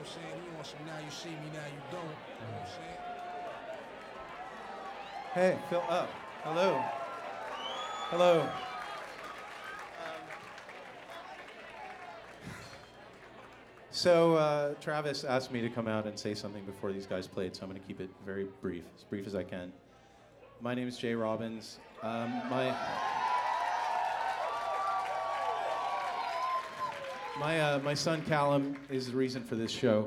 what I'm saying? He on some now you see me, now you don't. You know what I'm saying? Hey, Phil. Hello. Hello. So Travis asked me to come out and say something before these guys played, so I'm going to keep it very brief, as brief as I can. My name is Jay Robbins. My son Callum is the reason for this show,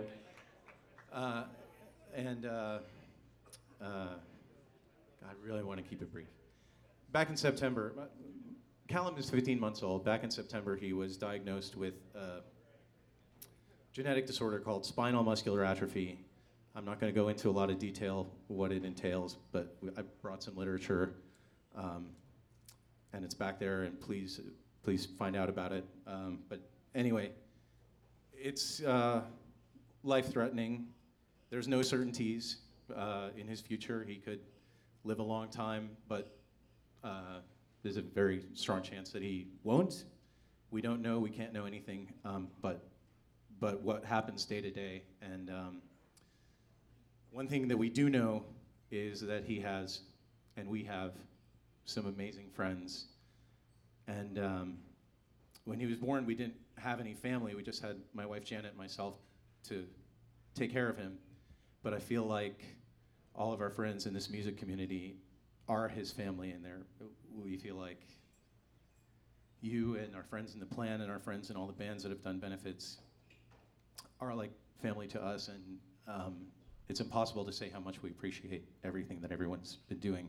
I really want to keep it brief. Back in September, Callum is 15 months old. Back in September, he was diagnosed with a genetic disorder called spinal muscular atrophy. I'm not going to go into a lot of detail what it entails, but I brought some literature, and it's back there, and please find out about it. But anyway, it's life-threatening. There's no certainties in his future. He could live a long time, but there's a very strong chance that he won't. We don't know. We can't know anything. But what happens day to day, and one thing that we do know is that he has, and we have, some amazing friends. And when he was born, we didn't have any family. We just had my wife Janet and myself to take care of him. But I feel like all of our friends in this music community are his family, and we feel like you and our friends in the Plan and our friends in all the bands that have done benefits are like family to us, and it's impossible to say how much we appreciate everything that everyone's been doing.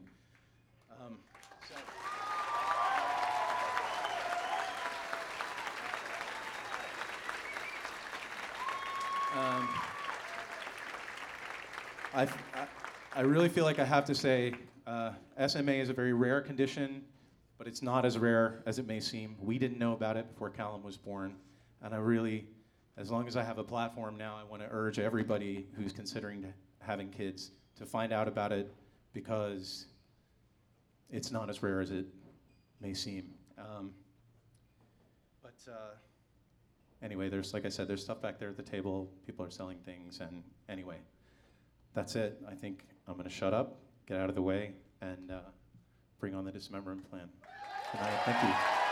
I really feel like I have to say SMA is a very rare condition, but it's not as rare as it may seem. We didn't know about it before Callum was born, and I really, as long as I have a platform now, I want to urge everybody who's considering having kids to find out about it, because it's not as rare as it may seem. Anyway, like I said, there's stuff back there at the table. People are selling things, and anyway, that's it. I think I'm going to shut up, get out of the way, and bring on the Dismemberment Plan. Good night. Thank you.